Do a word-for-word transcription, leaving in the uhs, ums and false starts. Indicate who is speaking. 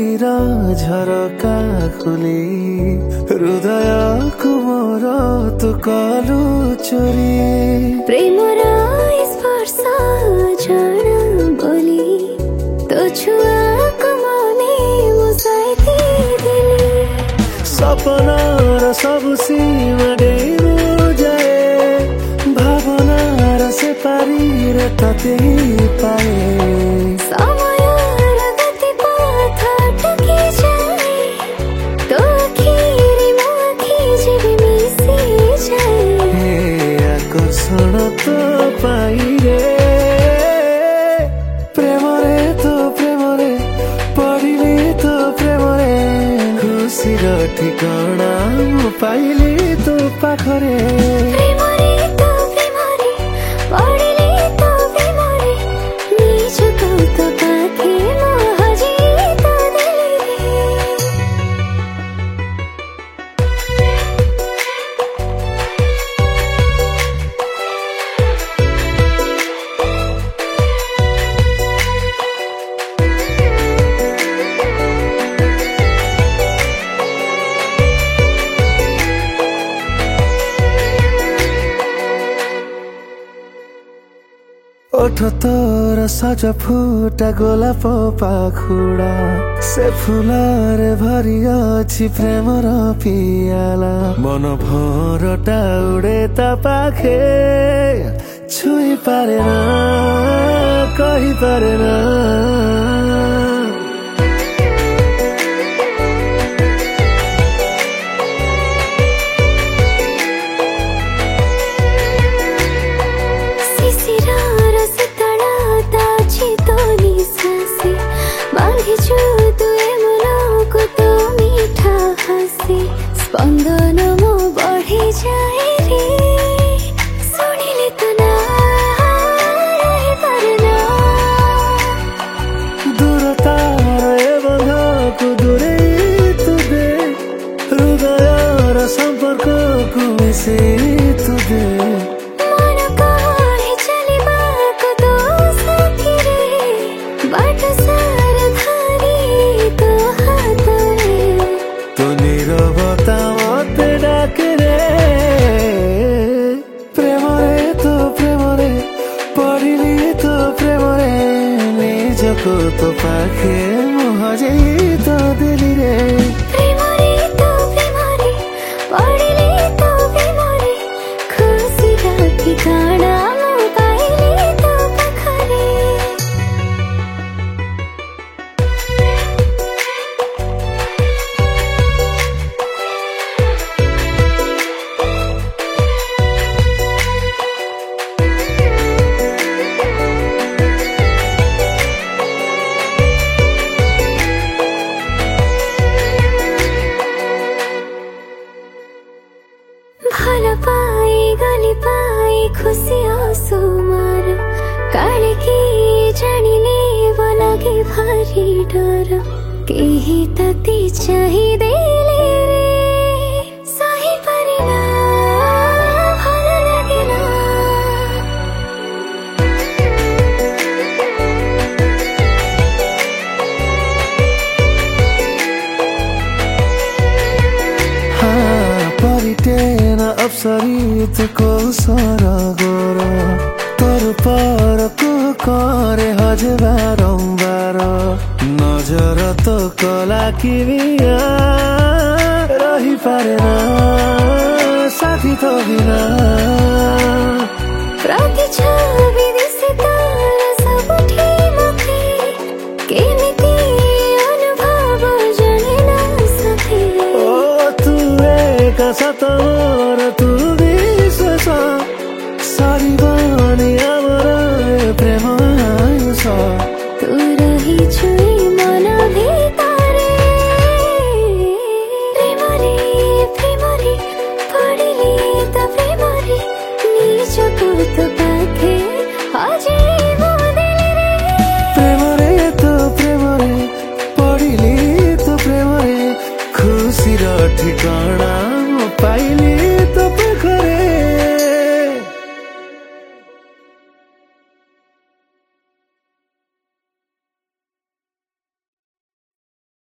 Speaker 1: रातिर झरका खोली हृदय कुमोर तु कलु चोरी
Speaker 2: प्रेमर स्पर्श जन बोली तो छुआको मने मुसाइती दिली
Speaker 1: सपनार सब सीमा डेनु जाए भावनार से पारी रे तते पाए
Speaker 2: समय र गति पथ अटकी जाए तो आखिरी माथि जीवी मिसी जाए
Speaker 1: हे आकर्षण तो पाई रे प्रेम रे तो प्रेम रे पढ़िले तो प्रेम रे खुशी र ठिकाना पाइले तो पाखरे
Speaker 2: प्रेम रे तो प्रेम रे पढिले तो प्रेम रे निजको तो पाखे म हजी तो दिली
Speaker 1: ओठ तोर सज फुटा गोलाप पाखुड़ा से फुलरे भरी अछि प्रेमर पियाला मन भरटा उड़े ता पाखे छुई पारे ना कहि पारे ना
Speaker 2: स्पंदन मो बढ़ी जाए रे सुनिले तो ना रही पारना
Speaker 1: दूरता रे बंधक दूरे तू दे हृदय संपर्क को मिसे तू दे
Speaker 2: मन कहे चलिबा को तो साथी रे बाट सार धारी तो हाथ रे
Speaker 1: तो नीरवता मत डाके रे प्रेम रे तो प्रेम रे पढ़िली तो प्रेम रे निजको तो पाखे मुहजे तो दिली रे
Speaker 2: प्रेम रे तो प्रेम रे पढिले तो प्रेम रे खुशी र ठिकाना म पाइले तो पाखरे भल पाई गली पाई खुशी आंसू मार काले की जानिले बोलगे भारी डर केही तती चाहि देले रे सही परिना भल लागेला
Speaker 1: हाँ परिटेन अप्सरित को सर गोर तोर पर को करे हज बारंबार नजर तो कला कि रही पारे ना साथी तो बिना
Speaker 2: प्रति छवि दिसे तार सबुठी मथे केमिति अनुभव जणे ना सके
Speaker 1: ओ तू एक सतोर तू विश्वास सारी बानी आमर प्रेम आयुष
Speaker 2: तू रही छुए